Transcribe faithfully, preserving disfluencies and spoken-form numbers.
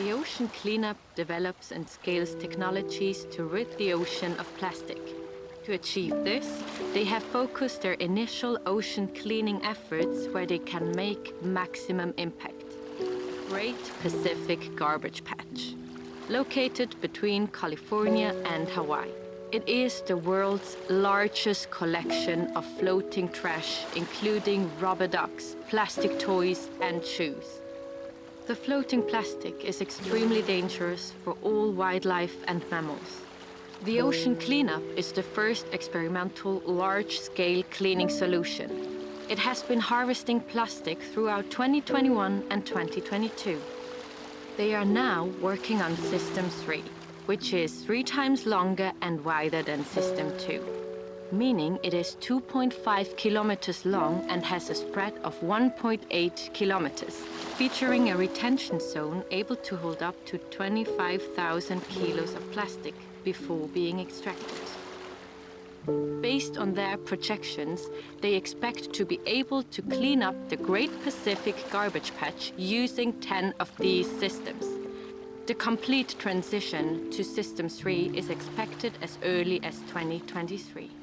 The Ocean Cleanup develops and scales technologies to rid the ocean of plastic. To achieve this, they have focused their initial ocean cleaning efforts where they can make maximum impact. Great Pacific Garbage Patch. Located between California and Hawaii, it is the world's largest collection of floating trash, including rubber ducks, plastic toys, and shoes. The floating plastic is extremely dangerous for all wildlife and mammals. The Ocean Cleanup is the first experimental large-scale cleaning solution. It has been harvesting plastic throughout twenty twenty-one and twenty twenty-two. They are now working on System three, which is three times longer and wider than System two, meaning it is two point five kilometers long and has a spread of one point eight kilometers, featuring a retention zone able to hold up to twenty-five thousand kilos of plastic before being extracted. Based on their projections, they expect to be able to clean up the Great Pacific Garbage Patch using ten of these systems. The complete transition to System three is expected as early as twenty twenty-three.